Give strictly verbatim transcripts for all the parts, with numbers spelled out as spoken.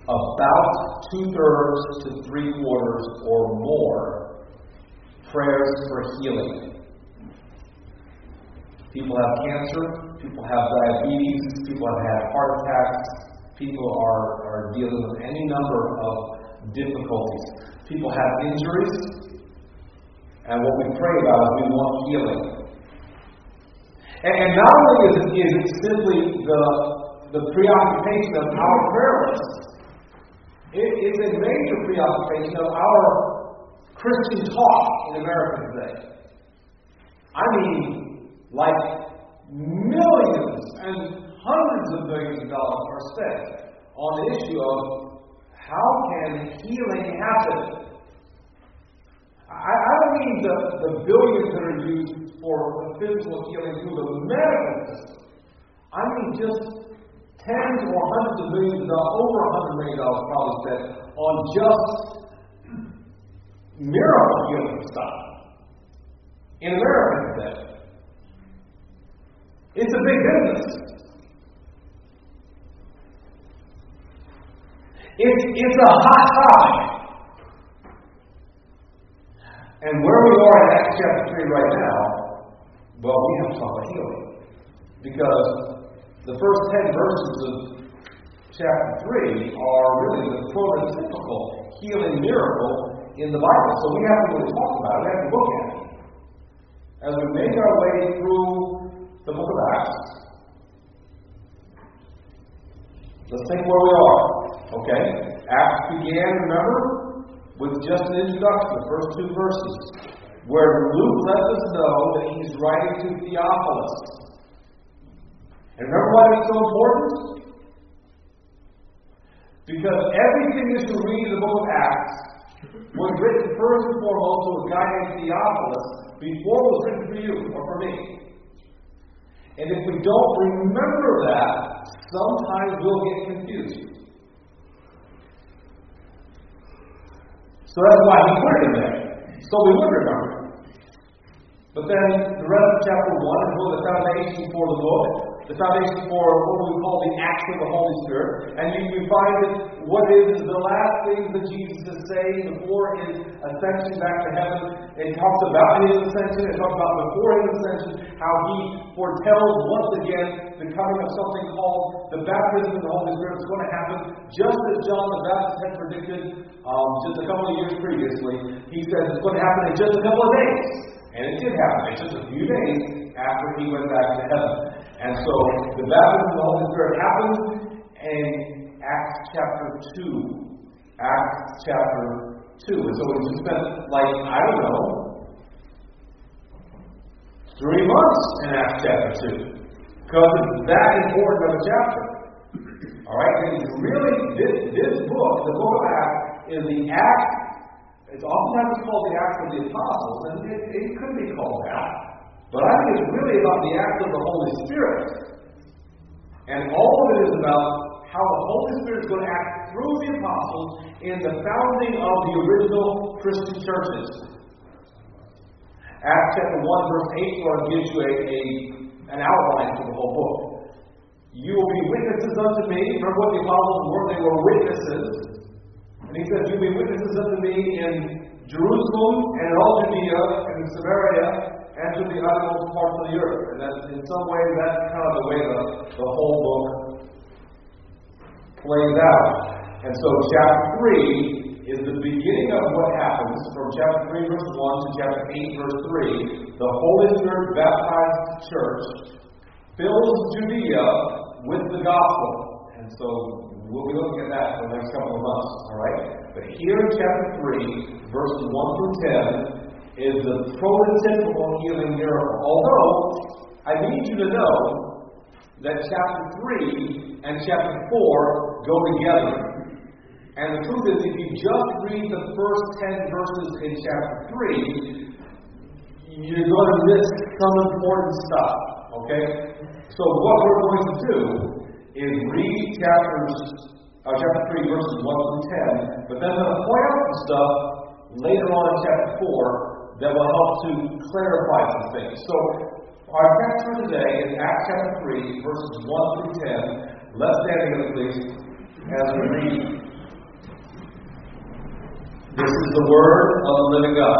about two-thirds to three-quarters or more prayers for healing. People have cancer, people have diabetes, people have had heart attacks, people are, are dealing with any number of difficulties. People have injuries, and what we pray about is we want healing. And, and not only is it, is it simply the, the preoccupation of our prayer list, it is a major preoccupation of our Christian talk in America today. I mean, like millions and hundreds of millions of dollars are spent on the issue of how can healing happen. I, I don't mean the, the billions that are used for physical healing through the medical system. I mean just tens or hundreds of millions of dollars, over a hundred million dollars probably spent on just miracle healing stuff in America today. It's a big business. It's, it's a hot topic. And where we are in Acts chapter three right now, well, we have to talk about healing. Because the first ten verses of chapter three are really the prototypical healing miracle in the Bible. So we have to really talk about it. We have to look at it. As we make our way through the book of Acts, let's think where we are. Okay? Acts began, remember, with just an introduction, the first two verses, where Luke lets us know that he's writing to Theophilus. And remember why it's so important? Because everything that you read in the book of Acts was written first and foremost to a guy named Theophilus before it was written for you or for me. And if we don't remember that, sometimes we'll get confused. So that's why he put it in there. So we would remember it. But then the rest of chapter one is really the foundation for the book, the foundation for what we call the acts of the Holy Spirit. And you, you find that what is the last things that Jesus is saying before his ascension back to heaven. It talks about his ascension, it talks about before his ascension, how he foretells once again the coming of something called the baptism of the Holy Spirit. It's going to happen just as John the Baptist had predicted um, just a couple of years previously. He said it's going to happen in just a couple of days. And it did happen. It's just a few days after he went back to heaven. And so the baptism of the Holy Spirit happened in Acts chapter two. Acts chapter two. And so we just spent, like, I don't know, three months in Acts chapter two. Because it's that important of a chapter. Alright? And really, this, this book, the book of Acts, is the act. It's oftentimes called the Acts of the Apostles, and it, it could be called that. But I think it's really about the act of the Holy Spirit. And all of it is about how the Holy Spirit is going to act through the apostles in the founding of the original Christian churches. Acts chapter one, verse eight sort of gives you a, a, an outline for the whole book. You will be witnesses unto me. Remember what the apostles were? They were witnesses. And he says, you'll be witnesses unto me in Jerusalem and in all Judea and in Samaria and to the uttermost parts of the earth. And that's, in some ways, that's kind of the way the, the whole book plays out. And so chapter three is the beginning of what happens from chapter three, verse one to chapter eight, verse three. The Holy Spirit baptized the church, fills Judea with the gospel. And so we'll be looking at that for the next couple of months, all right? But here in chapter three, verses one through ten, is the prototypical healing miracle. Although, I need you to know that chapter three and chapter four go together. And the truth is, if you just read the first ten verses in chapter three, you're going to miss some important stuff, okay? So what we're going to do is read chapters, uh, chapter three, verses one through ten, but then I'm going to point out some stuff later on in chapter four that will help to clarify some things. So, our text for today is Acts chapter three, verses one through ten. Let's stand together, please, as we read This is the word of the living God.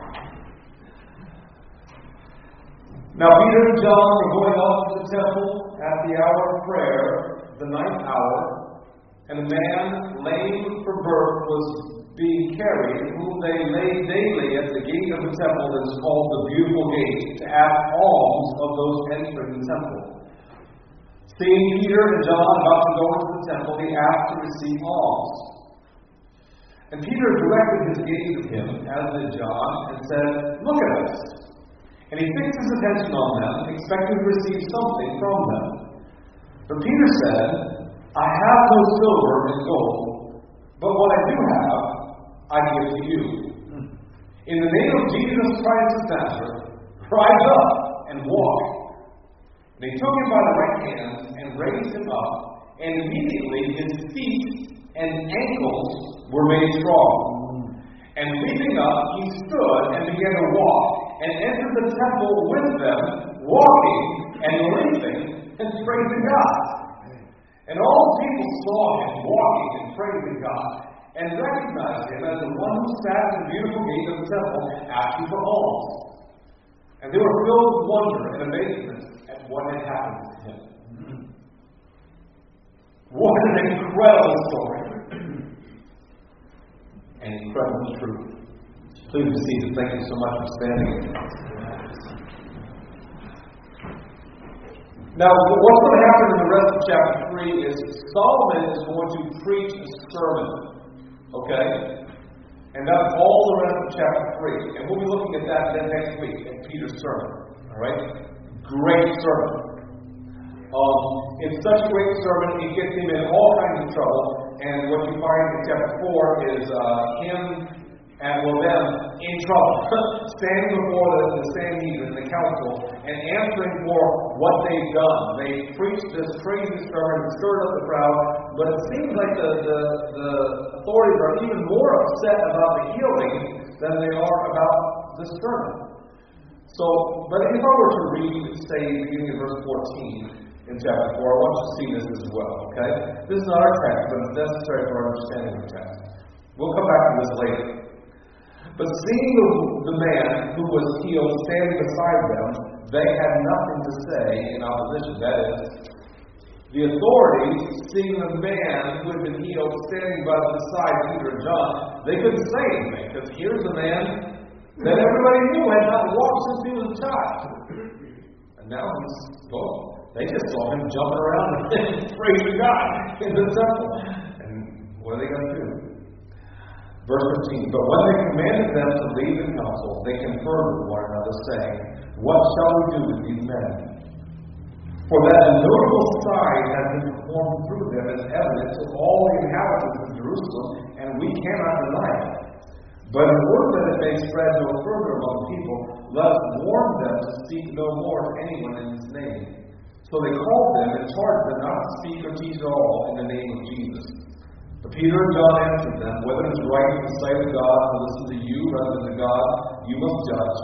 Now Peter and John were going up to the temple at the hour of prayer, the ninth hour, and a man lame from birth was being carried, whom they laid daily at the gate of the temple that is called the Beautiful Gate, to ask alms of those entering the temple. Seeing Peter and John about to go into the temple, he asked to receive alms. And Peter directed his gaze at him, as did John, and said, "Look at us." And he fixed his attention on them, expecting to receive something from them. But Peter said, "I have no silver and gold, but what I do have, I give to you. In the name of Jesus Christ of Nazareth, rise up and walk." And he took him by the right hand and raised him up, and immediately his feet and ankles were made strong. And leaping up, he stood and began to walk, and entered the temple with them, walking and leaping and praising God. And all the people saw him walking and praising God, and recognized him as the one who sat at the beautiful gate of the temple, asking for alms. And they were filled with wonder and amazement at what had happened to him. What an incredible story! An incredible truth. Please be seated. Thank you so much for standing. Now, what's going to happen in the rest of chapter three is Solomon is going to preach a sermon. Okay? And that's all the rest of chapter three. And we'll be looking at that then next week, at Peter's sermon. Alright? Great sermon. Um, it's such a great sermon, it gets him in all kinds of trouble. And what you find in chapter four is uh, him and, well, them in trouble. Standing before the, the Sanhedrin, the council, and answering for what they've done. They preached this crazy sermon and stirred up the crowd, but it seems like the, the, the authorities are even more upset about the healing than they are about the sermon. So, but if I were to read, say, beginning of verse fourteen in chapter four, I want you to see this as well, okay? This is not our text, but it's necessary for our understanding of the text. We'll come back to this later. But seeing the, the man who was healed standing beside them, they had nothing to say in opposition. That is, the authorities, seeing the man who had been healed standing by beside Peter and John, they couldn't say anything, because here's a man that everybody knew had not walked since he was a child. And now he's, well, they just saw him jumping around and praising God in the temple. And what are they going to do? Verse fifteen, but when they commanded them to leave the council, they conferred with one another, saying, "What shall we do with these men? For that a notable sign has been performed through them is evident to all the inhabitants of Jerusalem, and we cannot deny it. But in order that it may spread no further among the people, let us warn them to speak no more to anyone in his name." So they called them and charged them not to speak or teach at all in the name of Jesus. But Peter and John answered them, "Whether it is right in the sight of God to listen to you rather than to God, you must judge.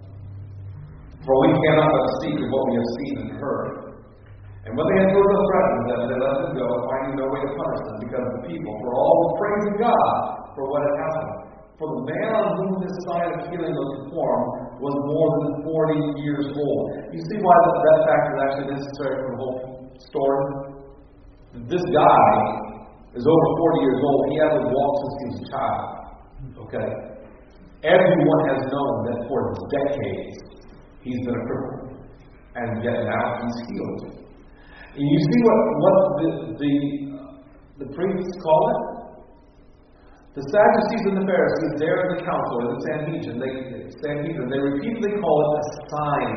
For we cannot but speak of what we have seen and heard." And when they had further threatened them, they let them go, finding no way to punish them because of the people, for all were praising God for what had happened. For the man on whom this sign of healing was performed was more than forty years old. You see why that, that fact is actually necessary for the whole story? This guy is over forty years old. He hasn't walked since he was a child. Okay? Everyone has known that for decades he's been a cripple. And yet now he's healed. And you see what, what the, the, the priests call it? The Sadducees and the Pharisees, there in the council, in the Sanhedrin, they, Sanhedrin, they repeatedly call it a sign.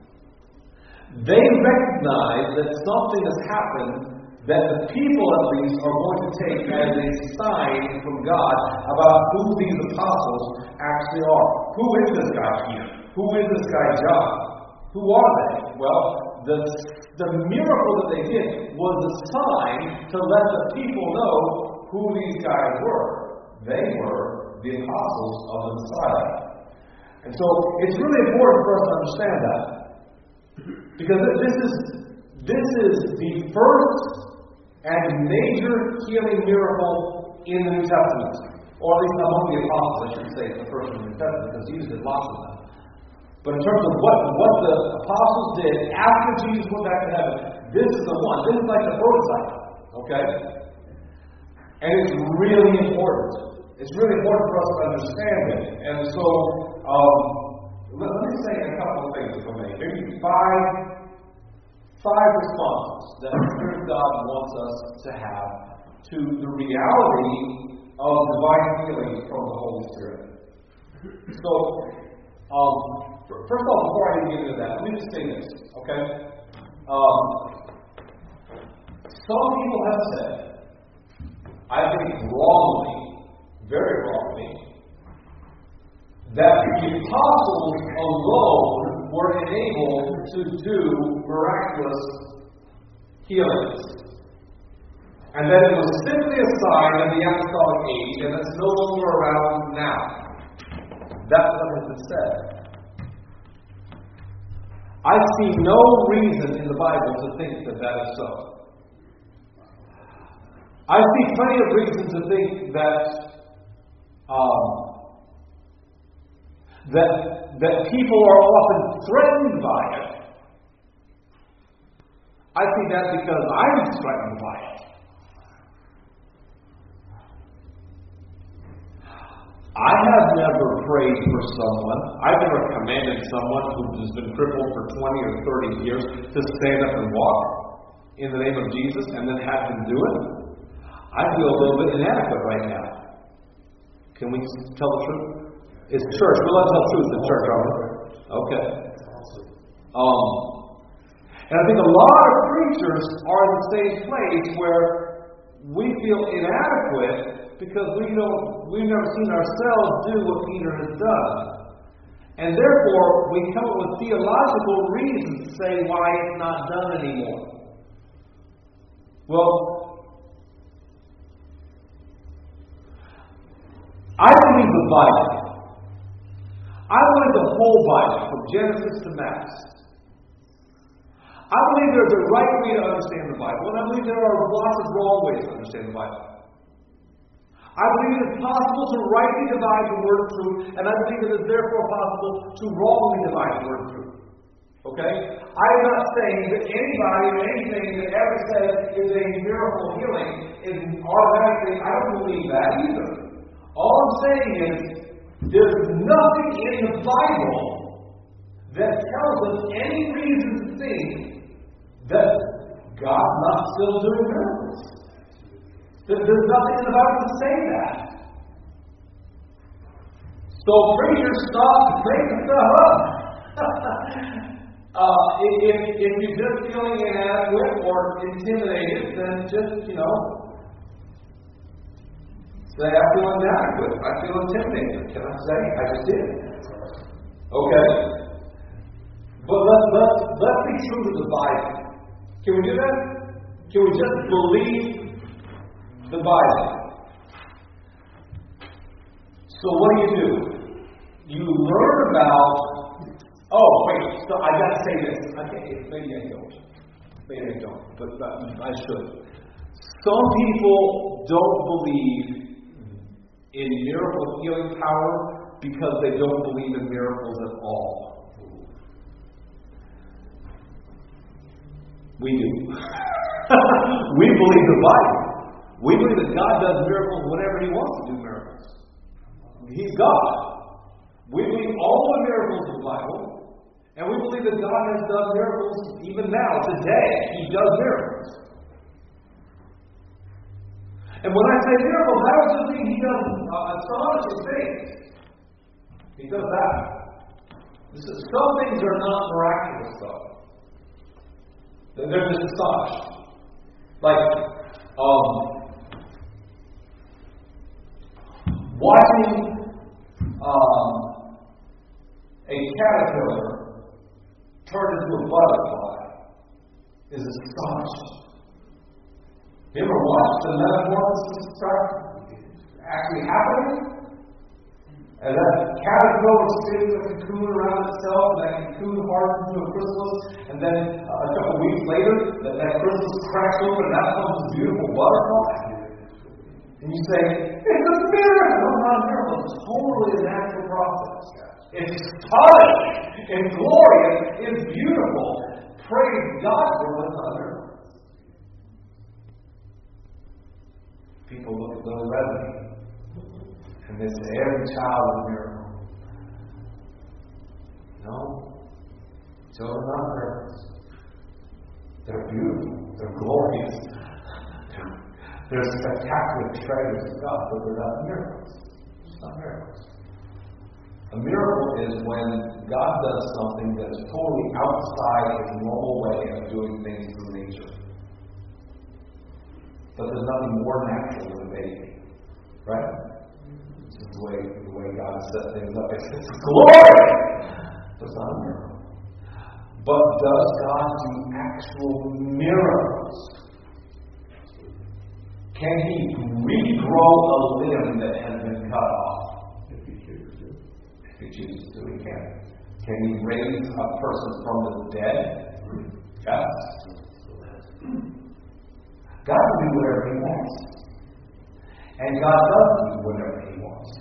They recognize that something has happened that the people at least are going to take as a sign from God about who these apostles actually are. Who is this guy Peter? Who is this guy John? Who are they? Well, the, the miracle that they did was a sign to let the people know who these guys were. They were the apostles of the Messiah. And so it's really important for us to understand that. Because this is this is the first and major healing miracle in the New Testament. Or at least among the apostles, I should say, in the First and New Testament, because Jesus did lots of them. But in terms of what, what the apostles did after Jesus went back to heaven, this is the one. This is like the prototype. Okay? And it's really important. It's really important for us to understand it. And so, um, let, let me say a couple of things, if I may. Maybe five, five responses that the Spirit of God wants us to have to the reality of divine healing from the Holy Spirit. So, um, first of all, before I even get into that, let me just say this, okay? Um, some people have said, I think wrongly, very wrongly, that the apostles alone were enabled to do miraculous healings. And that it was simply a sign of the apostolic age, and it's no longer around now. That's what has been said. I see no reason in the Bible to think that that is so. I see plenty of reason to think that um, that that people are often threatened by it. I see that because I'm threatened by it. I have never prayed for someone. I've never commanded someone who has been crippled for twenty or thirty years to stand up and walk in the name of Jesus and then have them do it. I feel a little bit inadequate right now. Can we tell the truth? It's church. We'll let tell the truth in church, are we? Okay. Um, and I think a lot of preachers are in the same place where we feel inadequate because we don't, we've never seen ourselves do what Peter has done. And therefore, we come up with theological reasons to say why it's not done anymore. Well, I believe the Bible. I believe the whole Bible, from Genesis to Mass. I believe there's a right way to understand the Bible, and I believe there are lots of wrong ways to understand the Bible. I believe it is possible to rightly divide the word of truth, and I believe it is therefore possible to wrongly divide the word of truth. Okay? I am not saying that anybody or anything that ever says is a miracle healing is automatically, I don't believe that either. All I'm saying is, there's nothing in the Bible that tells us any reason to think that God's not still doing miracles. There's nothing in the Bible to say that. So preachers, stop making stuff up. uh, if, if you're just feeling inadequate or intimidated, then just, you know, say, I feel inadequate. I feel intimidated. Can I say? I just did. Okay? But let's, let's, let's be true to the Bible. Can we do that? Can we just believe the Bible? So what do you do? You learn about, oh, wait, so I got to say this. Okay, maybe I don't. Maybe I don't, but, but I should. Some people don't believe in miracle healing power because they don't believe in miracles at all. We do. We believe the Bible. We believe that God does miracles whenever He wants to do miracles. He's God. We believe all the miracles of the Bible, and we believe that God has done miracles even now, today. He does miracles. And when I say miracles, I don't just mean He does uh, astonishing things. He does that. This is, some things are not miraculous, though. They're just astonishing. Like, um, watching um, a caterpillar turn into a butterfly is astonishing. You ever watched the metamorphosis start actually happening? And that caterpillar spins a cocoon around itself, and that cocoon hardens into a chrysalis, and then uh, a couple of weeks later, that, that chrysalis cracks open, and that becomes a beautiful butterfly. And you say, it's a miracle. No, not a miracle. It's totally a natural process. It's stunning. It's glorious. It's beautiful. Praise God for it. It's not a miracle. People look at Little Rebbe and they say, every child is a miracle. No. Children are not miracles. They're beautiful. They're glorious. They're spectacular treasures of God, but they're not miracles. It's not miracles. A miracle is when God does something that is totally outside his normal way of doing things through nature. But there's nothing more natural than a baby. Right? This is the way, the way God has set things up. It's, it's glory! But it's not a miracle. But does God do actual miracles? Can he regrow a limb that has been cut off? If he chooses to. If he chooses to, he can. Can he raise a person from the dead? Yes. God can do whatever he wants. And God does do whatever he wants.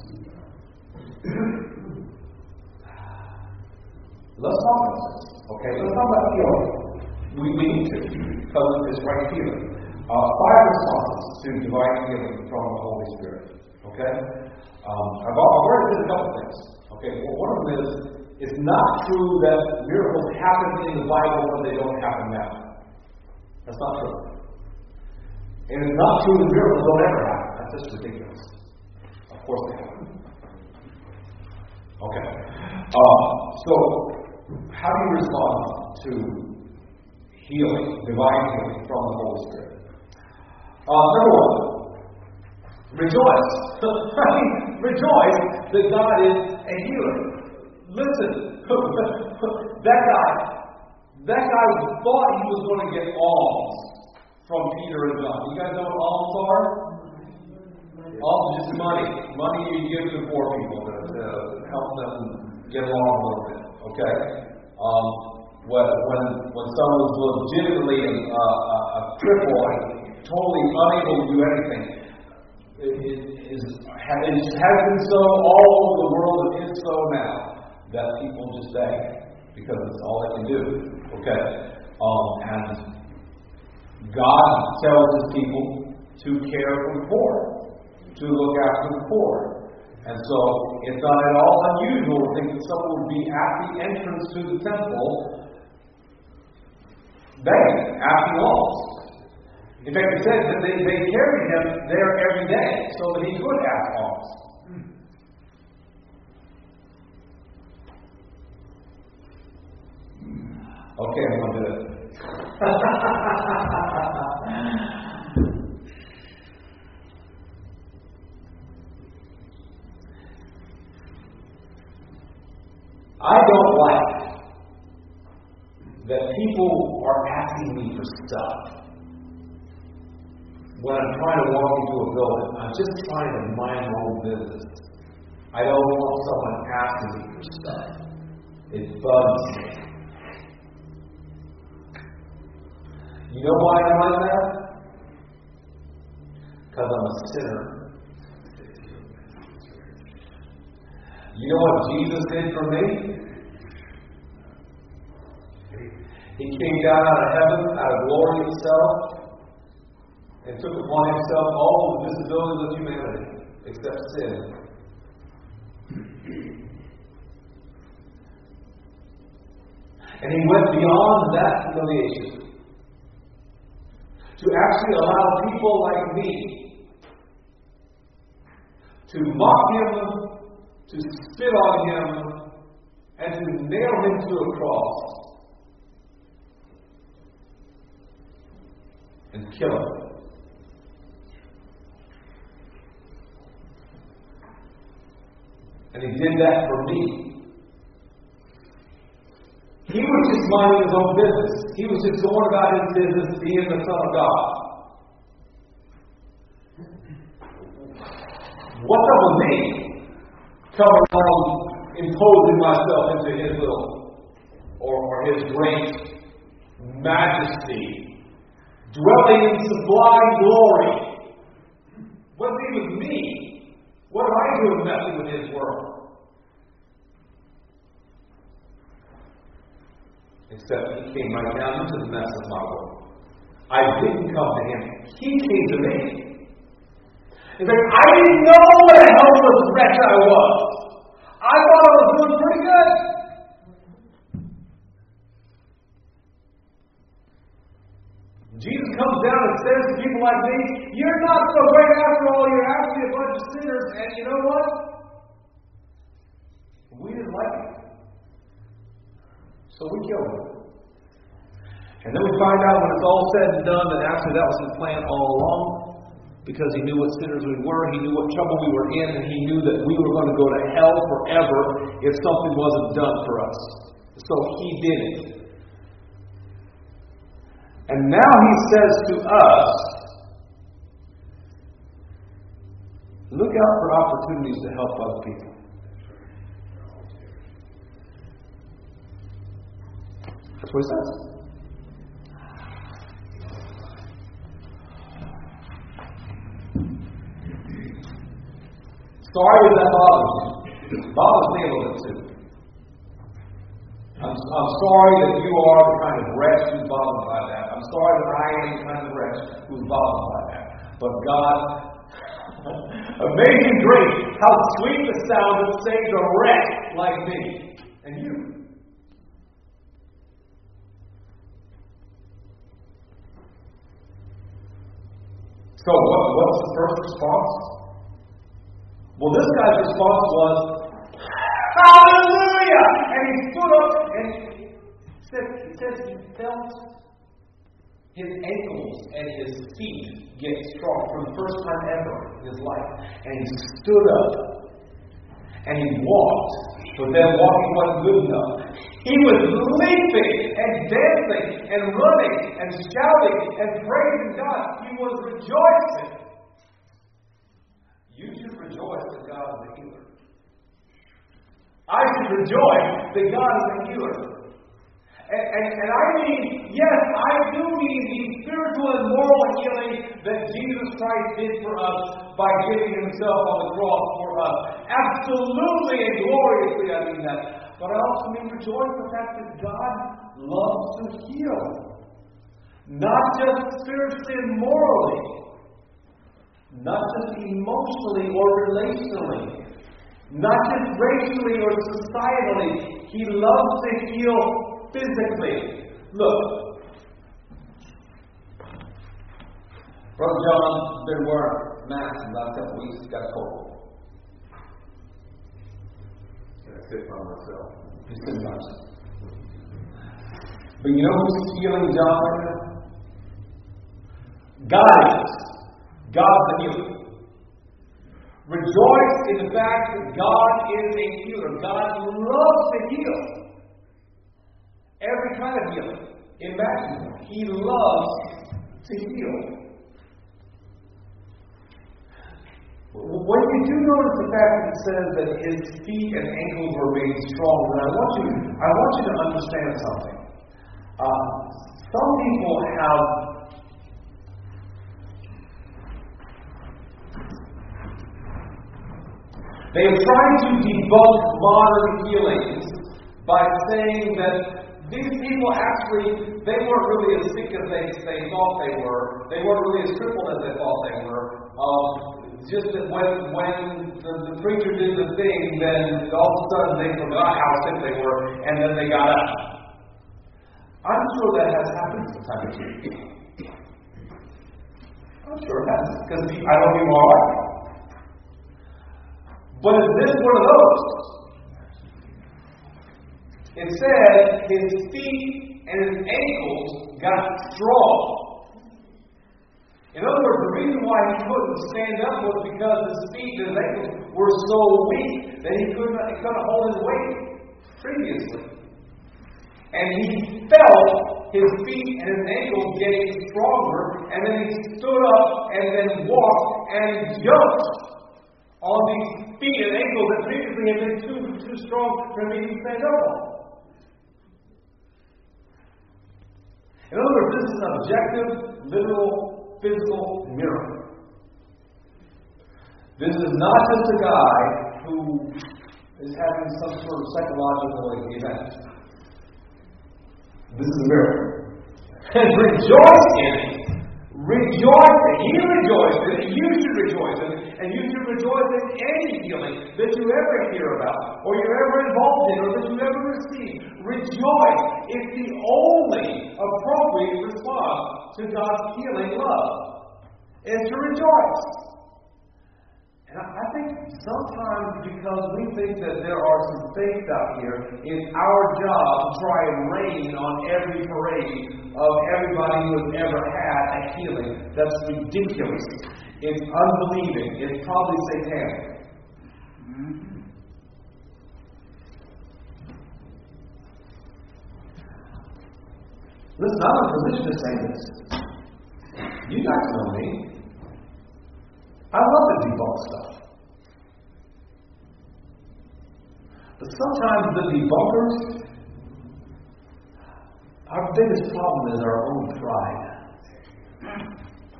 Let's talk about this. Okay, let's talk about healing. We need to, because it's right here. Uh, five responses to divine healing from the Holy Spirit. Okay? Um, I've, I've already said a couple things. Okay, well, one of them is, it's not true that miracles happen in the Bible but they don't happen now. That's not true. And it's not true that miracles don't ever happen. That's just ridiculous. Of course they happen. Okay. Uh, so, how do you respond to healing, divine healing from the Holy Spirit? Uh, number one, rejoice. Rejoice that God is a healer. Listen, that guy, that guy thought he was going to get alms from Peter and John. You guys know what alms are? Alms is just money. Money you give to poor people to, to help them get along a little bit. Okay? Um, when, when, when someone was legitimately a, a, a cripple and totally unable to do anything, it, it, is, it has been so all over the world, and is so now, that people just beg because it's all they can do. Okay? Um, and God tells his people to care for the poor, to look after the poor. And so it's not at all unusual to think that someone would be at the entrance to the temple begging, asking alms. In fact, it says that they, they carried him there every day so that he could ask alms. Okay, I'm going to do it. I don't like that people are asking me for stuff. When I'm trying to walk into a building, I'm just trying to mind my own business. I don't want someone asking me for stuff. It bugs me. You know why I'm like that? Because I'm a sinner. You know what Jesus did for me? He came down out of heaven, out of glory itself, and took upon himself all the disabilities of humanity, except sin. And he went beyond that humiliation to actually allow people like me to mock him, to spit on him, and to nail him to a cross and kill him. And he did that for me. He was just minding his own business. He was just going about his business being the Son of God. What's up with me? Coming along, imposing myself into his little, or, or his great majesty, dwelling in sublime glory. What's he with me? What am I doing messing with his world? Except he came right down into the mess of my world. I didn't come to him. He came to me. He's like, I didn't know what a helpless wretch I was. I thought I was doing pretty good. Jesus comes down and says to people like me, you're not so great after all, you're actually a bunch of sinners, and you know what? We didn't like it. So we killed him. And then we find out when it's all said and done that actually that was his plan all along, because he knew what sinners we were, he knew what trouble we were in, and he knew that we were going to go to hell forever if something wasn't done for us. So he did it. And now he says to us, look out for opportunities to help other people. That's what he says. Sorry if that bothers you. Bothers me a little bit too. I'm, I'm sorry that you are the kind of wretch who's bothered by that. I'm sorry that I am the kind of wretch who's bothered by that. But God, amazing grace, how sweet the sound that saves a wretch like me and you. So what, what's the first response? Well, this guy's response was, hallelujah! And he stood up and he said, he says he felt his ankles and his feet get strong for the first time ever in his life. And he stood up and he walked, but then walking wasn't good enough. He was leaping and dancing and running and shouting and praising God. He was rejoicing. You should rejoice that God is a healer. I should rejoice that God is a healer. And, and, and I mean, yes, I do mean the spiritual and moral healing that Jesus Christ did for us by giving himself on the cross for us. Absolutely and gloriously I mean that. But I also mean rejoice in the fact that God loves to heal. Not just spiritually and morally. Not just emotionally or relationally. Not just racially or societally. He loves to heal physically. Look. Brother John's been wearing masks in the last couple of weeks. He's got a cold. And I sit by myself. He's sitting by himself. But you know who's healing John right now? God is. God's the healer. Rejoice in the fact that God is a healer. God loves to heal. Every kind of healing. Imagine, He loves to heal. When you do notice the fact that it says that his feet and ankles were made strong, then I want you, I want you to understand something. Uh, some people have They have tried to debunk modern healings by saying that these people actually, they weren't really as sick as they, they thought they were. They weren't really as crippled as they thought they were. Um, just that when, when the, the preacher did the thing, then all of a sudden they forgot how sick they were, and then they got up. I'm sure that has happened from time to time. I'm sure it has, because I know people are like that. But is this one of those? It said his feet and his ankles got strong. In other words, the reason why he couldn't stand up was because his feet and his ankles were so weak that he couldn't, he couldn't hold his weight previously. And he felt his feet and his ankles getting stronger, and then he stood up and then walked and jumped on these feet and ankles that previously had been too, too strong for him to even stand up on. In other words, this is an objective, literal, physical miracle. This is not just a guy who is having some sort of psychological event. This is a miracle. And rejoice in it. Rejoice in it. He rejoiced in it. You should rejoice in it. And you should rejoice in any healing that you ever hear about, or you're ever involved in, or that you ever receive. Rejoice. It's the only appropriate response to God's healing love. Is to rejoice. And I think sometimes because we think that there are some things out here, it's our job to try and rain on every parade of everybody who has ever had a healing. That's ridiculous. It's unbelieving. It's probably satanic. Mm-hmm. Listen, I'm in a position to say this. You guys know me. I love to debunk stuff. But sometimes the debunkers, our biggest problem is our own pride.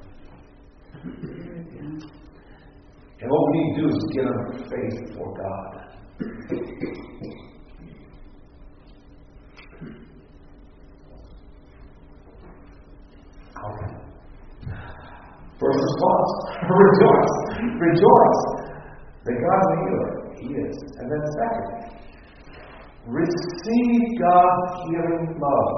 And what we need to do is get on our face before God. Okay. First response, rejoice. Rejoice that God is a healer. He is. And then second, receive God's healing love.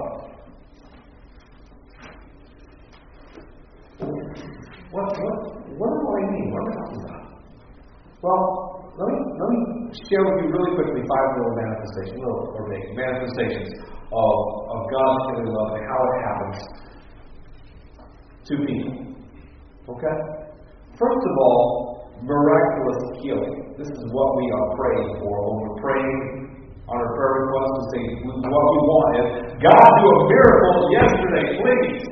What, what, what do I mean? What am I talking about? Well, let me, let me share with you really quickly five little manifestations, little or big manifestations of, of God's healing love and how it happens to people. Okay? First of all, miraculous healing. This is what we are praying for. When we're praying on our prayer request, we say what we want is, God, do a miracle yesterday, please.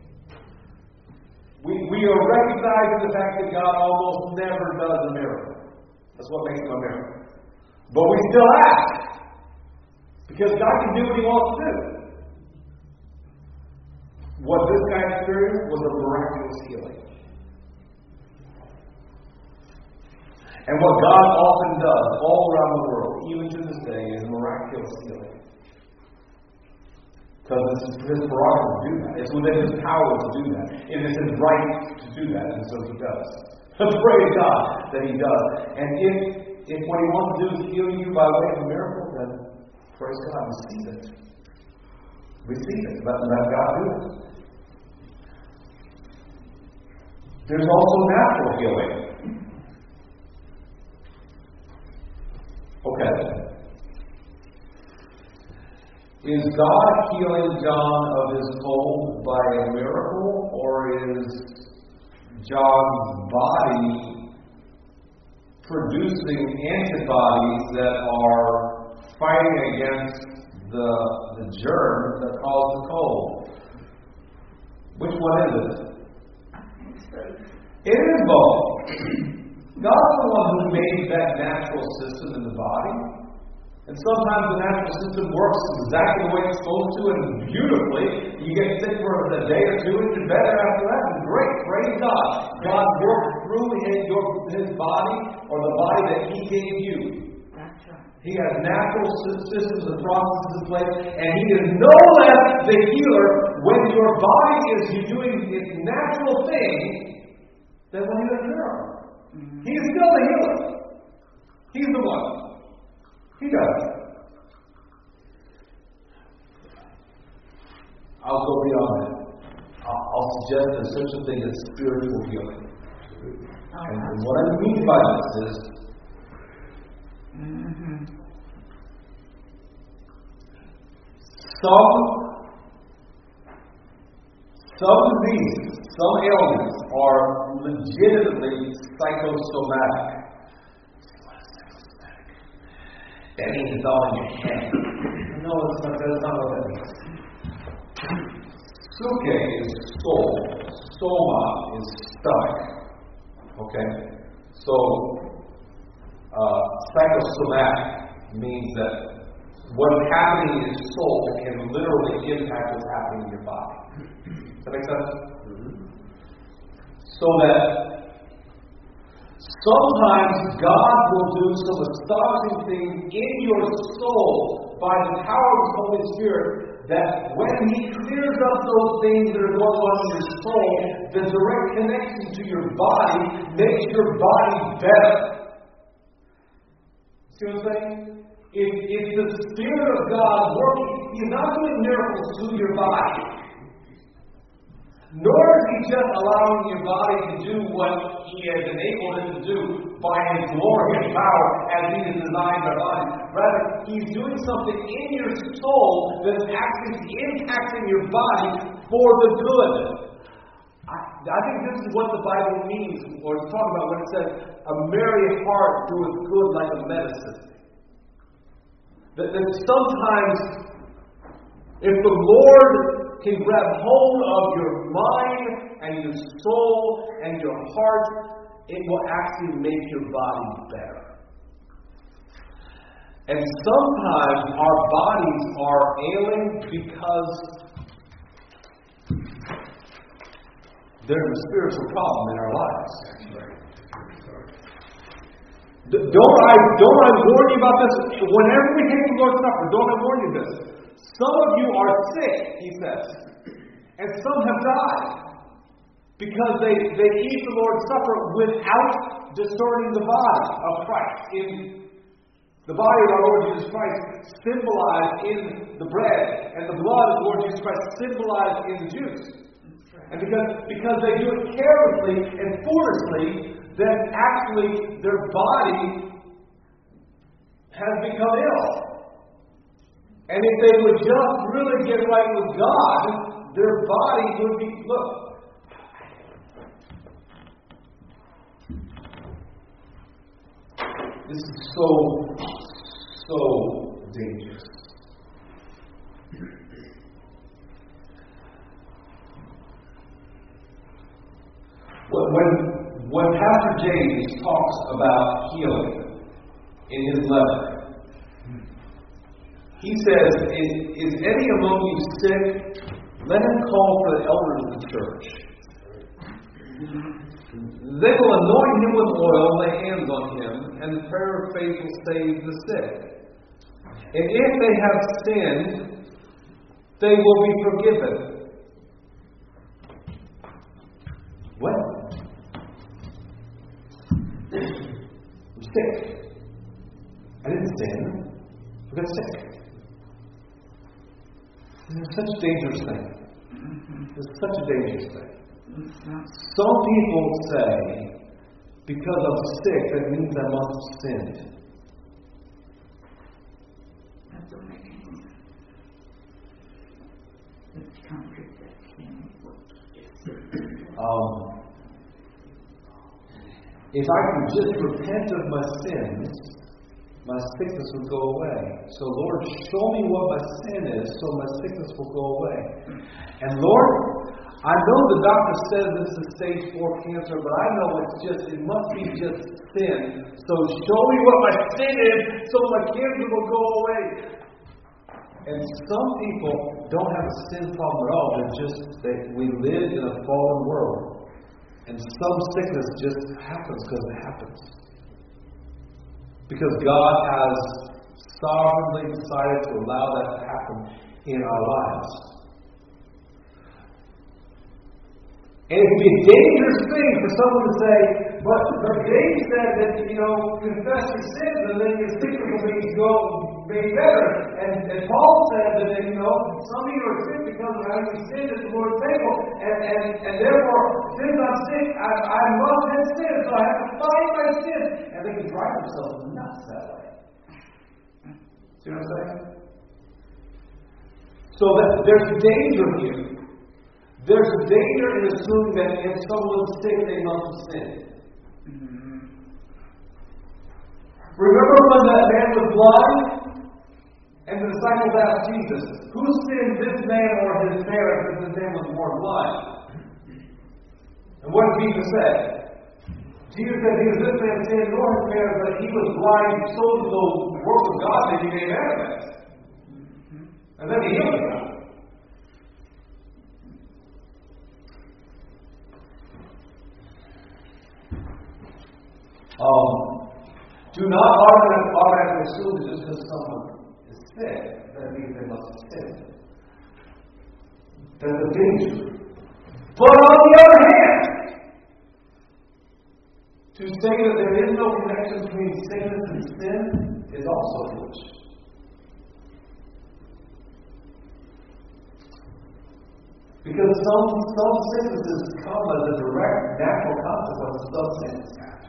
We, we are recognizing the fact that God almost never does a miracle. That's what makes him a miracle. But we still ask. Because God can do what he wants to do. What this guy experienced was a miraculous healing. And what God often does all around the world, even to this day, is miraculous healing. Because it's his prerogative to do that. It's within his power to do that. It is his right to do that, and so he does. Praise God that he does. And if, if what he wants to do is heal you by way of a miracle, then praise God, receive it. Receive it. Let, let God do it. There's also natural healing. Okay. Is God healing John of his cold by a miracle, or is John's body producing antibodies that are fighting against the, the germs that cause the cold? Which one is it? It is both. God's the one who made that natural system in the body. And sometimes the natural system works exactly the way it's supposed to and beautifully. You get sick for a day or two and you're better after that. And great, praise God. God worked through his, your, his body or the body that he gave you. That's right. He has natural systems and processes in place. And he is no less the healer when your body is doing its natural thing than when he does a miracle. Mm-hmm. He is still the healer. He's the one. He does. I'll go beyond that. I'll, I'll suggest there's such a thing as spiritual healing. Oh, and, and what I mean by this is, mm-hmm. some some diseases, some ailments are legitimately psychosomatic. That means it's all in your head. No, it's not, that's not what that means. Suke is soul. Soma is stomach. Okay? So, uh, psychosomatic means that what's happening in your soul can literally impact what's happening in your body. Does that make sense? Mm-hmm. So that Sometimes God will do some astonishing things in your soul by the power of the Holy Spirit, that when He clears up those things that are going on in your soul, the direct connection to your body makes your body better. See what I'm saying? If, if the Spirit of God working, He's not doing miracles to your body. Nor is He just allowing your body to do what He has enabled it to do by His glory and power as He has designed our body. Rather, He's doing something in your soul that's actually impacting your body for the good. I, I think this is what the Bible means, or it's talking about when it says, a merry heart doeth good like a medicine. That, that sometimes, if the Lord can grab hold of your mind and your soul and your heart, it will actually make your body better. And sometimes our bodies are ailing because there's a spiritual problem in our lives. Don't I, don't I warn you about this? Whenever we take the Lord's Supper, don't I warn you this? Some of you are sick, He says, and some have died because they, they eat the Lord's Supper without discerning the body of Christ. In the body of our Lord Jesus Christ symbolized in the bread, and the blood of the Lord Jesus Christ symbolized in the juice. And because, because they do it carelessly and foolishly, then actually their body has become ill. And if they would just really get right with God, their body would be, look. This is so, so dangerous. When, when Pastor James talks about healing in his letter, he says, is any among you sick? Let him call for the elders of the church. They will anoint him with oil, lay hands on him, and the prayer of faith will save the sick. And if they have sinned, they will be forgiven. Well, I'm sick. I didn't sin. I got sick. It's such a dangerous thing. It's such a dangerous thing. Some people say, because I'm sick, that means I must have sinned. That don't make any sense. It's contradicting. Um, if I could just repent of my sins, my sickness would go away. So, Lord, show me what my sin is so my sickness will go away. And, Lord, I know the doctor says this is stage four cancer, but I know it's just, it must be just sin. So show me what my sin is so my cancer will go away. And some people don't have a sin problem at all. They're just, they, we live in a fallen world. And some sickness just happens because it happens. Because God has sovereignly decided to allow that to happen in our lives. And it can be a dangerous thing for someone to say, but, but James said that, you know, confess your sins and then your sickness will be, go, be better. And, and Paul said that, you know, some of you are sick because of having sinned at the Lord's table. And, and, and therefore, since I'm sick, I, I must have sinned, so I have to fight my sin. And they can drive themselves nuts that way. See what I'm saying? So that there's danger here. There's a danger in assuming that if someone's sick, they must have sinned. Mm-hmm. Remember when that man was blind? And the disciples asked Jesus, who sinned, this man or his parents, if this man was born blind? And what did Jesus say? Jesus said, neither this man sinned nor his parents, but he was blind so that the work of God may be made manifest. Mm-hmm. And then he healed him. Um, do not automatically, automatically assume that just because someone is sick, that means they must have sinned. That's a danger. But on the other hand, to say that there is no connection between sickness and sin is also foolish. Because some, some sicknesses come as a direct natural consequence of some sins.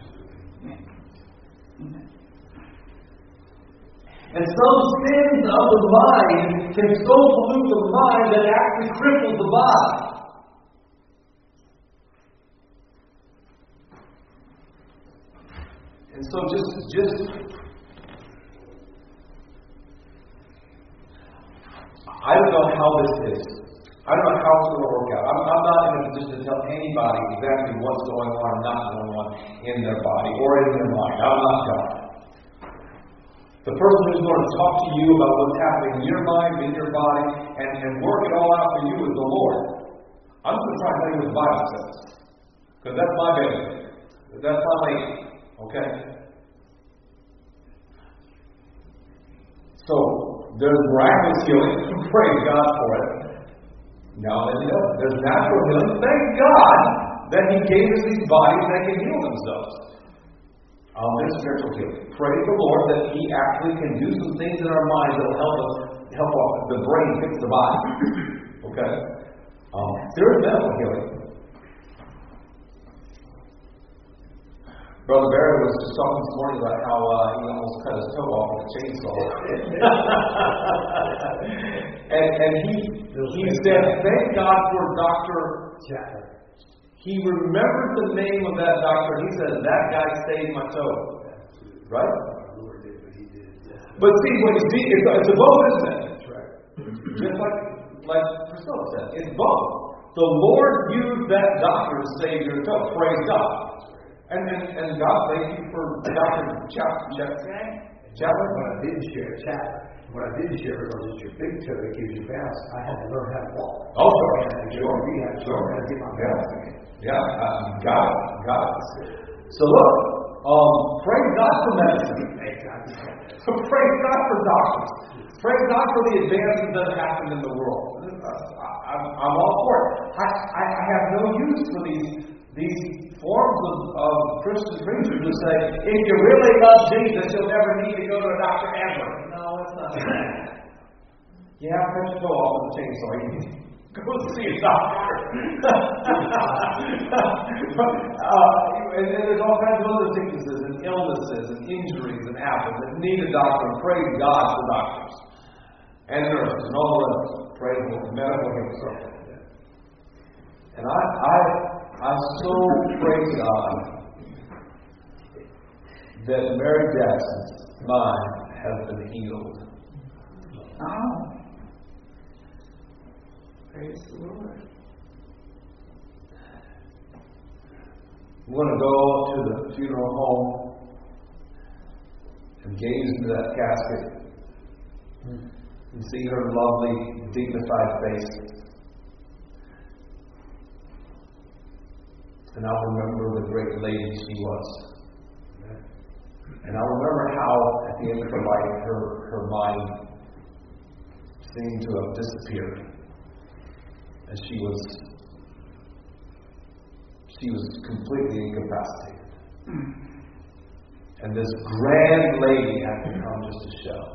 And some sins of the mind can so pollute the mind that it actually cripples the body. And so just, just I don't know how this is. I don't know how it's going to work out. I'm, I'm not in a position to tell anybody exactly what's going on or not going on in their body or in their mind. I'm not God. The person who's going to talk to you about what's happening in your mind, in your body, and, and work it all out for you is the Lord. I'm going to try to tell you what the Bible says. Because that's my baby. That's my lady. Okay? So, there's miraculous healing. Praise God for it. Now, there's natural healing. Thank God that He gave us these bodies that can heal themselves. Um, there's spiritual healing. Praise the Lord that He actually can do some things in our minds that will help us, help the brain fix the body. Okay? Um, there is medical healing. Brother Barry was just talking this morning about how uh, he almost cut his toe off with a chainsaw. and and he he said, thank God for Doctor Chapman. He remembered the name of that doctor. He said, that guy saved my toe. Right? But see, what you see, it's, it's a both, isn't it? That's right. Just like, like Priscilla said, it's both. The Lord used that doctor to save your toe. Praise God. And, and, and God, thank you for Doctor Chapman. Chapman? What I didn't share, Chapman. What I didn't share, because it's your big toe that gives you balance, I had to learn how to walk. Oh, sure. I had to go to rehab, so I had to get my balance again. Yeah, uh, got it, got it. So look, um, praise God for medicine. Praise God for doctors. Praise God for the advances that have happened in the world. I, I'm, I'm all for it. I, I, I have no use for these these forms of, of Christian preachers who say, if you really love Jesus, you'll never need to go to a doctor ever. No, that's not true. Yeah, cut your toe off with a chainsaw. You can go see a doctor. uh, and then there's all kinds of other sicknesses and illnesses and injuries and happen that need a doctor. And praise God for doctors and nurses and all the rest. Praise the medical healing. And I, I, I so praise God that Mary Jackson's mind has been healed. Oh. Praise the Lord. I'm going to go to the funeral home and gaze into that casket and see her lovely, dignified face. And I'll remember the great lady she was. And I'll remember how, at the end of her life, her, her mind seemed to have disappeared. And she was she was completely incapacitated. And this grand lady had become just a shell.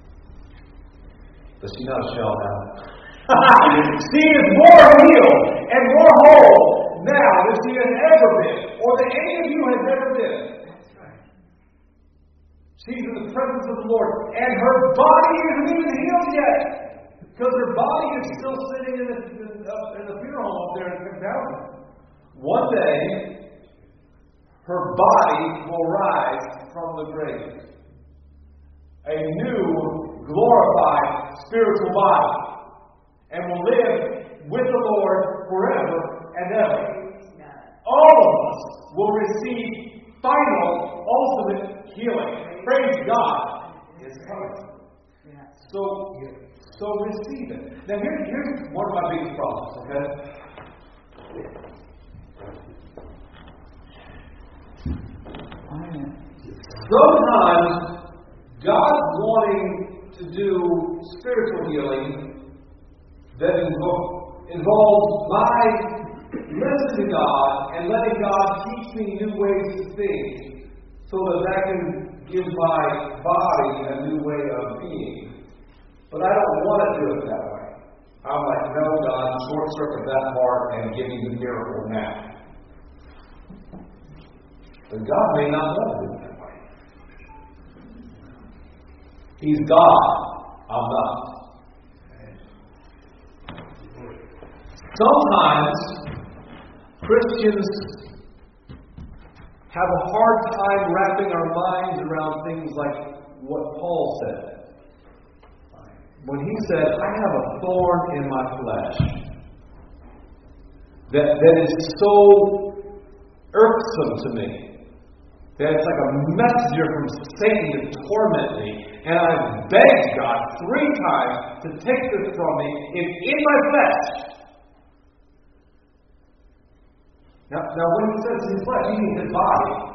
But she's not a shell now. She is more healed and more whole now than she has ever been, or than any of you has ever been. That's right. She's in the presence of the Lord, and her body isn't even healed yet, because her body is still sitting in the, in the funeral home up there in Kentucky. One day, her body will rise from the grave. A new, glorified, spiritual body. And will live with the Lord forever and ever. All of us will receive final, ultimate healing. Praise God. It's coming. So, so receive it. Now here, here's one of my biggest problems, okay? Amen. Sometimes God's wanting to do spiritual healing that invo- involves my listening to God and letting God teach me new ways to think so that that can give my body a new way of being. But I don't want to do it that way. I'm like, no, God, short circuit that part and give me the miracle now. But God may not want to do it that way. He's God. I'm not. Sometimes Christians have a hard time wrapping our minds around things like what Paul said. When he said, I have a thorn in my flesh that, that is so irksome to me, that it's like a messenger from Satan to torment me, and I've begged God three times to take this from me. It's in my flesh. Now, now when he says his flesh, he means his body.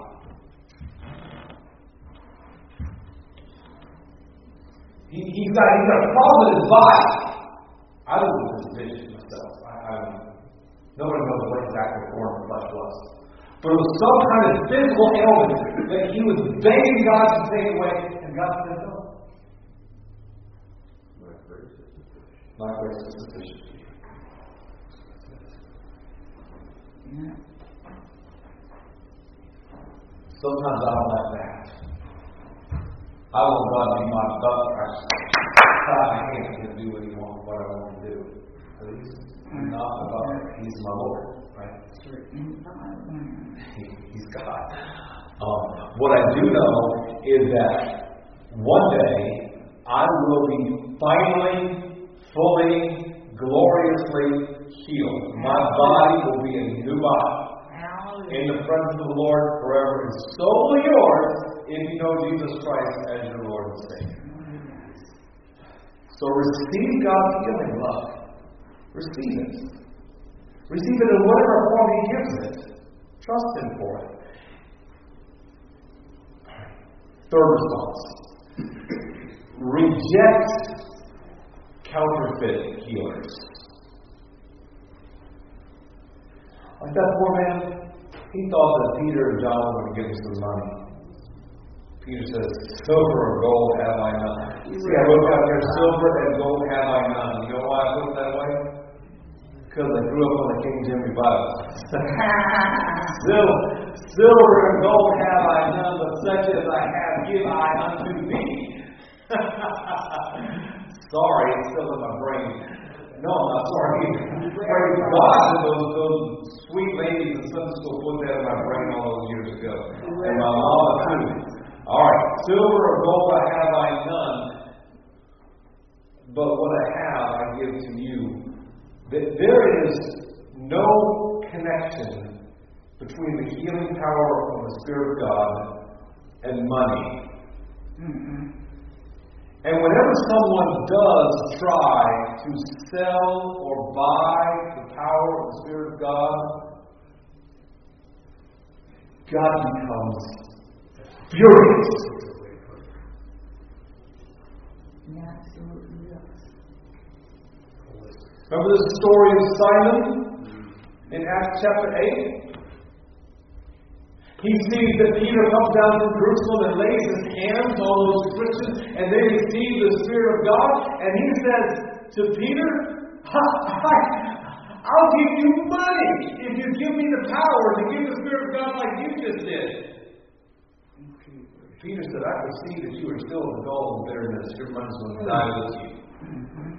He, he's, got, he's got a problem with his body. I don't know this vision myself. I, I, nobody knows what exactly the form of flesh was. But it was some kind of physical ailment that he was begging God to take away, and God said no. My grace is sufficient. Yeah. Sometimes I don't like that. I want God to be my butler. I can't do what He wants, what I want to do. At least He's not my butler. He's my Lord, right? He, he's God. Um, what I do know is that one day I will be finally, fully, gloriously healed. My body will be a new body in the presence of the Lord forever. And so will yours if you know Jesus Christ as your Lord and Savior. So receive God's healing love. Receive it. Receive it in whatever form He gives it. Trust Him for it. Third response. Reject counterfeit healers. Like that poor man, he thought that Peter and John were going to give him some money. Peter says, silver or gold have I none. See, I wrote out there, silver and gold have I none. You know why I put it that way? Because I grew up on the King James Bible. silver, silver and gold have I none, but such as I have give I unto thee. Sorry, it's still in my brain. No, I'm not sorry either. Praise God that those, those sweet ladies in Sunday school put that in my brain all those years ago. And my mama too. All right, silver or gold I have I none, but what I have I give to you. There is no connection between the healing power of the Spirit of God and money. Mm-mm. And whenever someone does try to sell or buy the power of the Spirit of God, God becomes furious. Remember the story of Simon in Acts chapter eight? He sees that Peter comes down from Jerusalem and lays his hands on those Christians, and they receive the Spirit of God. And he says to Peter, I'll give you money if you give me the power to give the Spirit of God like you just did. Peter said, I could see that you are still in the gall and bitterness. Your money's going to die with you. Mm-hmm.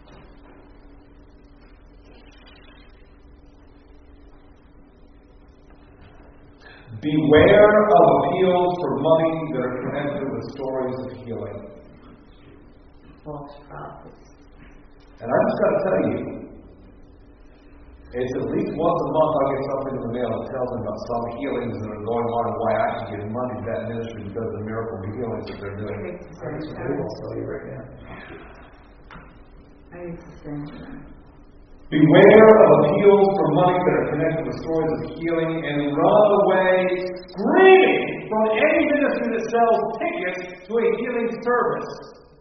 Beware of appeals for money that are connected with stories of healing. False prophets. And I just got to tell you, it's at least once a month I'll get something in the mail that tells me about some healings that are going on and why I should give money to that ministry because of the miracle healings that they're doing. I'll tell you right now. I used to say that. Beware of appeals for money that are connected with stories of healing, and run away screaming from sells tickets to a healing service.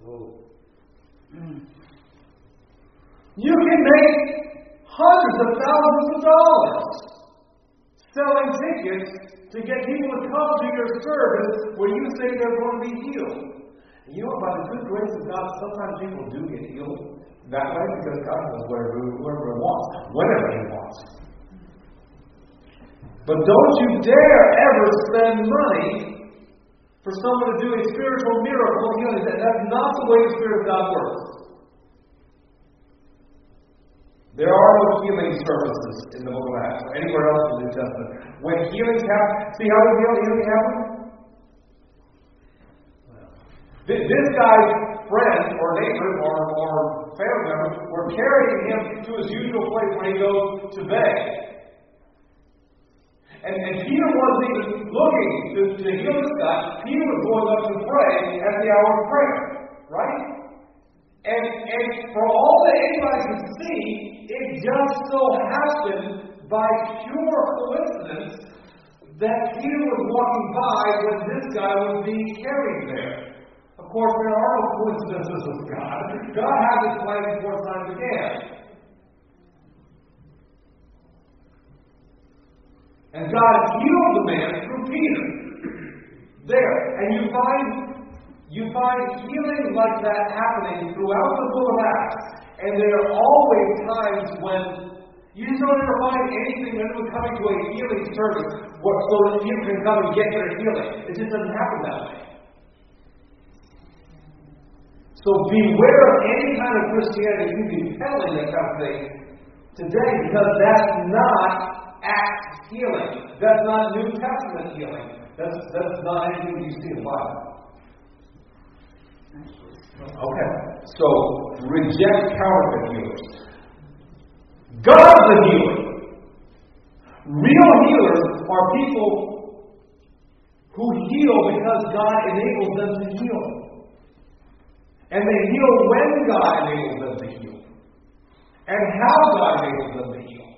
Mm. You can make hundreds of thousands of dollars selling tickets to get people to come to your service where you think they're going to be healed. And you know, by the good grace of God, sometimes people do get healed that way because God knows whatever, whatever He wants, whenever He wants. But don't you dare ever spend money for someone to do a spiritual miracle healing. That's not the way the Spirit of God works. There are no healing services in the book of Acts or anywhere else in the New Testament. When healings happen, see how does healing happen? This guy's friend or neighbor or, or family member were carrying him to his usual place where he goes to beg. And, and Peter wasn't even looking to, to heal this guy. Peter was going up to pray at the hour of prayer. Right? And, and for all that anybody could see, it just so happened by pure coincidence that Peter was walking by when this guy was being carried there. Of course, there are no coincidences with God. God had His plan before time began. And God healed the man through Peter. There. And you find you find healing like that happening throughout the book of Acts. And there are always times when you just don't ever find anything that would coming to a healing service so that people can come and get their healing. It just doesn't happen that way. So beware of any kind of Christianity you be peddling that kind of thing today, because that's not Acts healing. That's not New Testament healing. That's that's not anything you see in the Bible. Okay, so reject counterfeit healers. God's a healer. Real healers are people who heal because God enables them to heal. And they heal when God enables them to heal. And how God enables them to heal.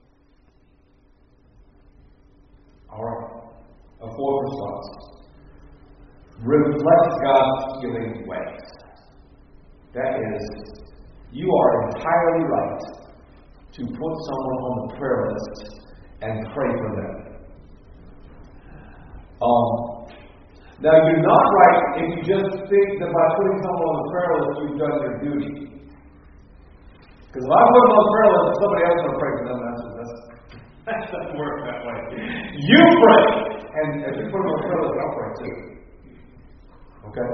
Alright. A fourth response. Reflect God's healing ways. That is, you are entirely right to put someone on the prayer list and pray for them. Um, now, you're not right if you just think that by putting someone on the prayer list, you've done your duty. Because if I put them on the prayer list, somebody else is going to pray for them. That's, that's, that doesn't work that way. You pray! And if you put them on the prayer list, I'll pray too. Okay?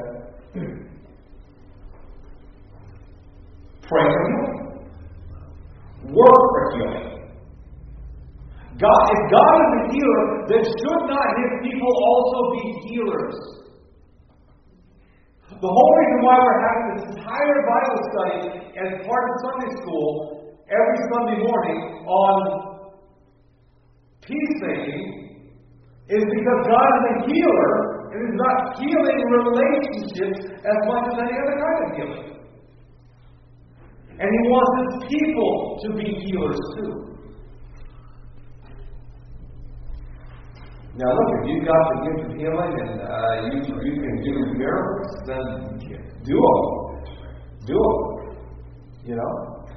Pray for healing. Work for healing. God, if God is a healer, then should not His people also be healers? The whole reason why we're having this entire Bible study as part of Sunday school every Sunday morning on peacemaking is because God is a healer and is not healing relationships as much as any other kind of healing. And He wants His people to be healers too. Now look, if you've got the gift of healing and uh, you, you can do miracles, then do them. Do them. You know?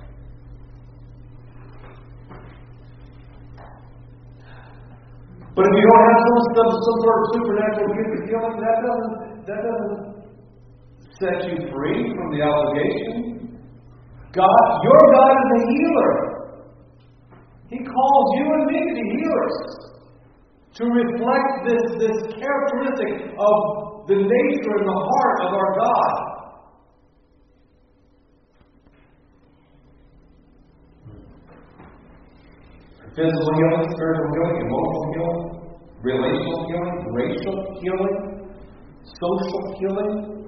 But if you don't have some, some, some sort of supernatural gift of healing, that doesn't, that doesn't set you free from the obligation. God, your God is a healer. He calls you and me to be healers. To reflect this, this characteristic of the nature and the heart of our God. Physical healing, spiritual healing, emotional healing, relational healing, racial healing, social healing.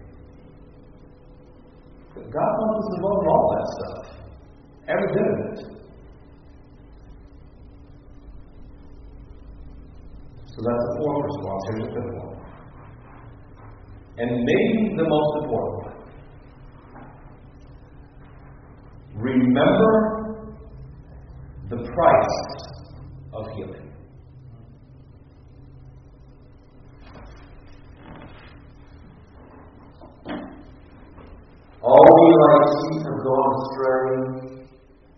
God wants us to know all that stuff. Every bit of it. So that's the fourth response. Here's the fifth one. And maybe the most important one. Remember the price of healing. Australia.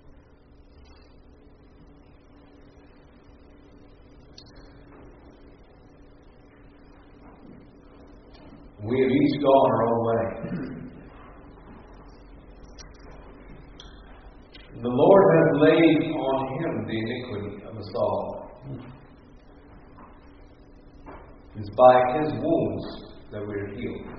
We have each gone our own way. The Lord has laid on Him the iniquity of us all. It's by His wounds that we are healed.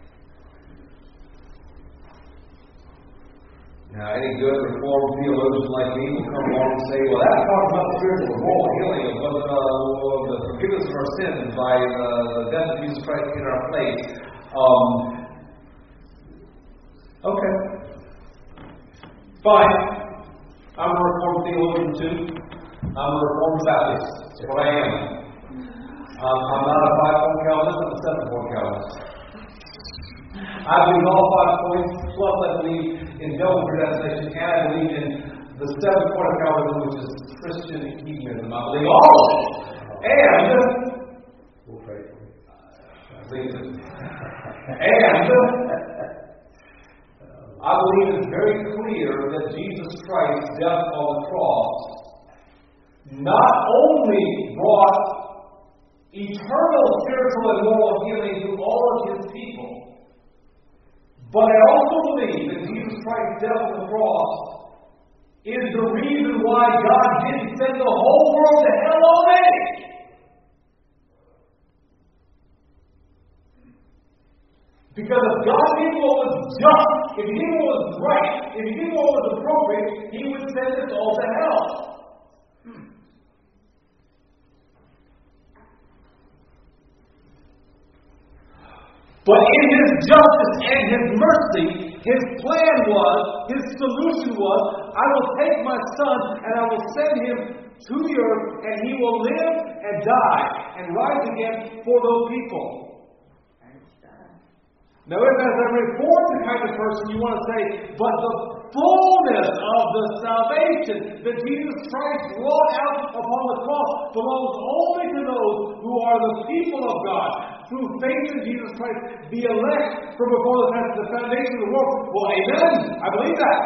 Now, any good Reformed theologian like me will come along and say, well, that's talking about the spiritual and moral healing of, uh, of the forgiveness of our sins by uh, the death of Jesus Christ in our place. Um, okay. Fine. I'm a Reformed theologian too. I'm a Reformed Baptist. That's what I am. Um, I'm not a five-point Calvinist, I'm a seven-point Calvinist. I believe all five points, plus I believe in double predestination, and I believe in the seventh point of Calvinism, which is Christian hedonism. I believe all of it. And we'll pray. I believe it. And I believe it's very clear that Jesus Christ's death on the cross not only brought eternal spiritual and moral healing to all of His people, but I also believe that Jesus Christ's death on the cross is the reason why God didn't send the whole world to hell already. Because if God knew what was just, if He knew what was right, if He knew what was appropriate, He would send us all to hell. But in His justice and His mercy, His plan was, His solution was, I will take my Son and I will send Him to the earth and He will live and die and rise again for those people. Now, if as a reformed kind of person you want to say, but the fullness of the salvation that Jesus Christ wrought out upon the cross belongs only to those who are the people of God, through faith in Jesus Christ, the elect from before the, the foundation of the world. Well, amen. I believe that.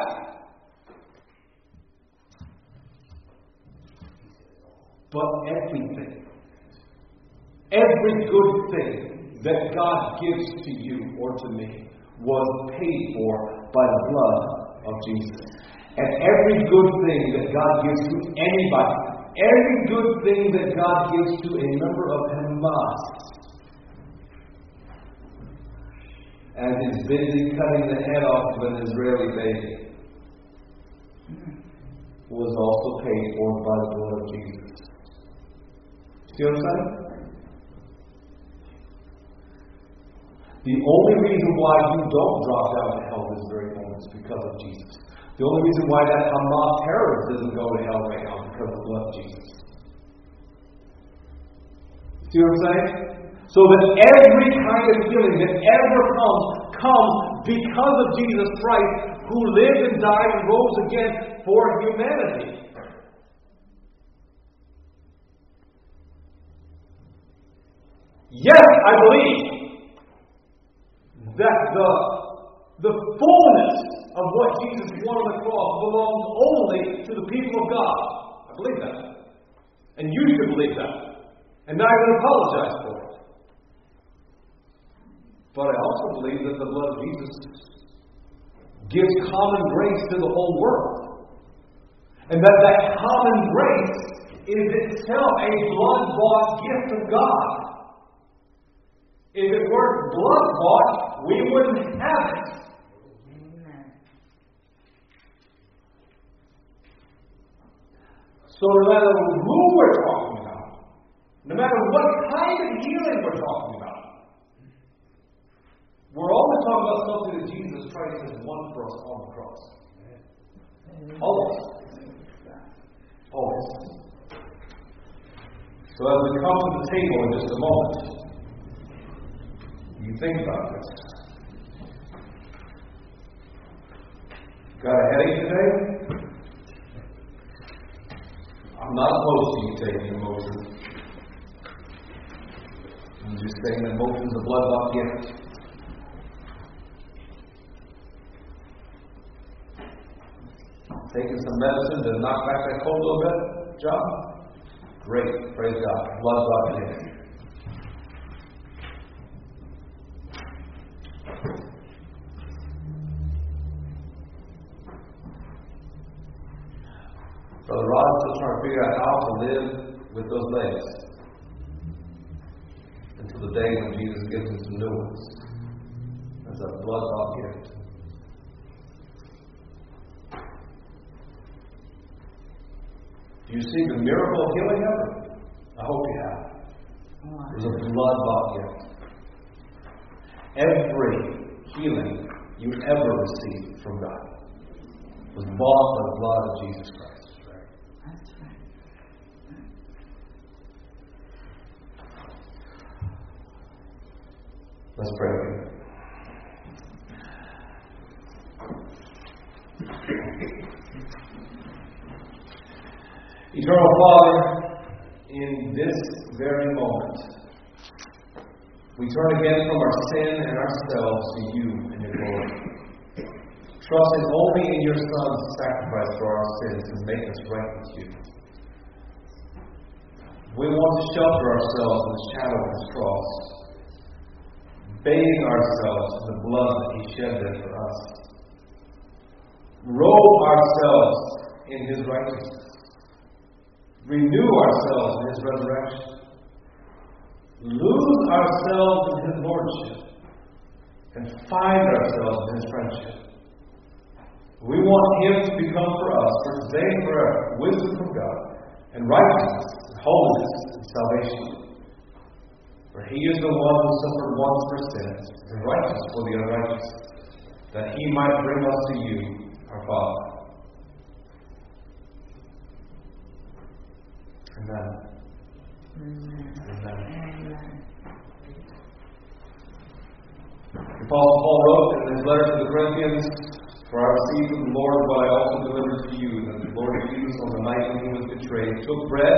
But everything, every good thing that God gives to you or to me was paid for by the blood of Jesus. And every good thing that God gives to anybody, every good thing that God gives to a member of Hamas, as he's busy cutting the head off of an Israeli baby, was also paid for by the blood of Jesus. See what I'm saying? The only reason why you don't drop down to hell this very moment is because of Jesus. The only reason why that Hamas terrorist doesn't go to hell right now is because of the blood of Jesus. See what I'm saying? So that every kind of healing that ever comes, comes because of Jesus Christ, who lived and died and rose again for humanity. Yes, I believe that the, the fullness of what Jesus won on the cross belongs only to the people of God. I believe that. And you should believe that. And not even apologize for it. But I also believe that the blood of Jesus gives common grace to the whole world. And that that common grace is itself a blood-bought gift of God. If it weren't blood-bought, we wouldn't have it. Amen. So no matter who we're talking about, no matter what kind of healing we're talking about, we're always talking about something that Jesus Christ has won for us on the cross. Always. Always. So as we come to the table in just a moment, you think about this. Got a headache today? I'm not opposed to you taking emotion. I'm just saying that emotion is a blood-bought gift. Taking some medicine to knock back that cold a little bit, John? Great. Praise God. Blood bought again. Brother Rod is still trying to figure out how to live with those legs until the day when Jesus gives him some new ones. That's a blood-bought gift. Do you see the miracle of healing ever? I hope you have. It was a blood-bought gift. Every healing you ever received from God was bought by the blood of Jesus Christ. That's right. Let's pray again. Eternal Father, in this very moment, we turn again from our sin and ourselves to you and your glory, trusting only in your Son's sacrifice for our sins to make us right with you. We want to shelter ourselves in the shadow of his cross, bathing ourselves in the blood that he shed there for us, robe ourselves in his righteousness, renew ourselves in his resurrection, lose ourselves in his lordship, and find ourselves in his friendship. We want him to become for us, for today and forever, wisdom from God, and righteousness, and holiness, and salvation. For he is the one who suffered once for sins, and righteous for the unrighteous, that he might bring us to you, our Father. Amen. Amen. Amen. Amen. The Apostle Paul wrote in his letter to the Corinthians, "For I received from the Lord what I also delivered to you, that the Lord Jesus, on the night when he was betrayed, took bread,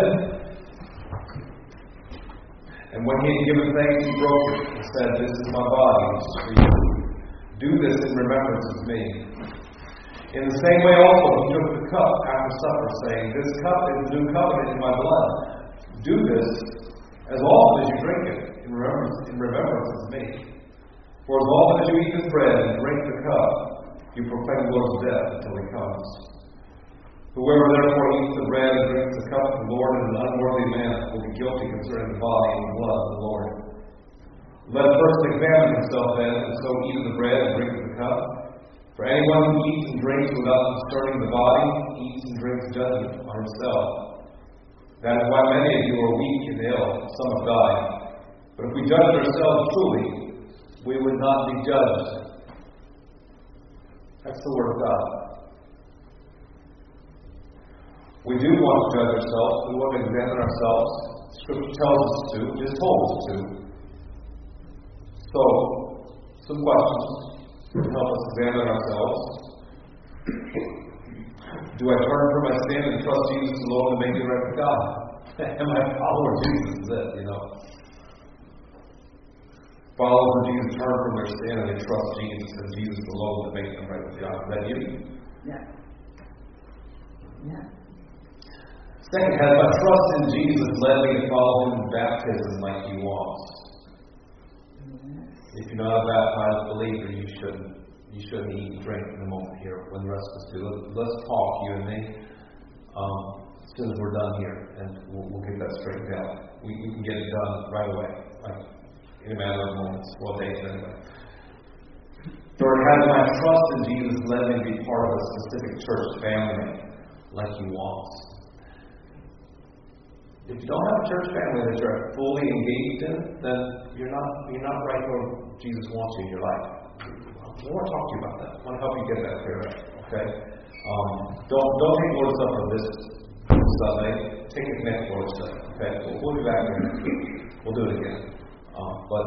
and when he had given thanks, he broke it, and said, 'This is my body, which is for you. Do this in remembrance of me.' In the same way also he took the cup after supper, saying, 'This cup is the new covenant in my blood. Do this as often as you drink it, in remembrance, in remembrance of me. For as often as you eat this bread and drink the cup, you proclaim the Lord's death until he comes. Whoever therefore eats the bread and drinks the cup of the Lord in an unworthy manner will be guilty concerning the body and the blood of the Lord. Let a person examine himself then, and so eat of the bread and drink of the cup. For anyone who eats and drinks without discerning the body, eats and drinks judgment on himself. That is why many of you are weak and ill, some have died. But if we judged ourselves truly, we would not be judged.'" That's the Word of God. We do want to judge ourselves. We want to examine ourselves. Scripture tells us to, just told us to. So, some questions to help us examine ourselves. Do I turn from my sin and trust Jesus alone to make me right with God? Am I a follower of Jesus? Is it, you know? Followers of Jesus turn from their sin and they trust Jesus and Jesus alone to make them right with God. Is that you? Yeah. Yeah. Second, has my trust in Jesus led me to follow him in baptism like he wants? If you're not a baptized believer, you shouldn't. You shouldn't eat and drink in a moment here when the rest of us do. Let's talk, you and me, um, as soon as we're done here, and we'll, we'll get that straightened out. We, we can get it done right away, like in a matter of moments, well, days anyway. Third, has my trust in Jesus led me to be part of a specific church family like he wants? If you don't have a church family that you're fully engaged in, then you're not you're not right where Jesus wants you in your life. I want to talk to you about that. I want to help you get that clear up. Okay? Um, don't don't take Lord's Supper this Sunday. Take it next Lord's Supper. Okay? We'll, we'll be back here next week. We'll do it again. Um, but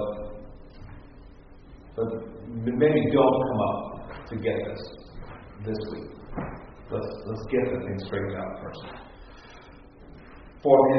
but maybe don't come up to get this this week. Let's let's get the thing straightened out first. For